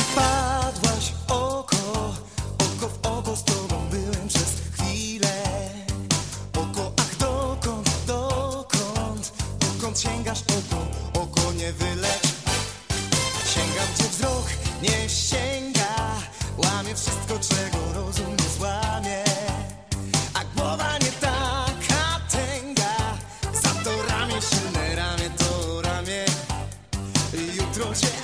Wpadłaś w oko, oko w oko z tobą byłem przez chwilę. Oko, ach dokąd sięgasz oko nie wylecz. Sięgam gdzie wzrok nie sięga, łamie wszystko czego rozum nie złamie. A głowa nie taka tęga, za to ramię silne, ramię to ramię. Jutro cię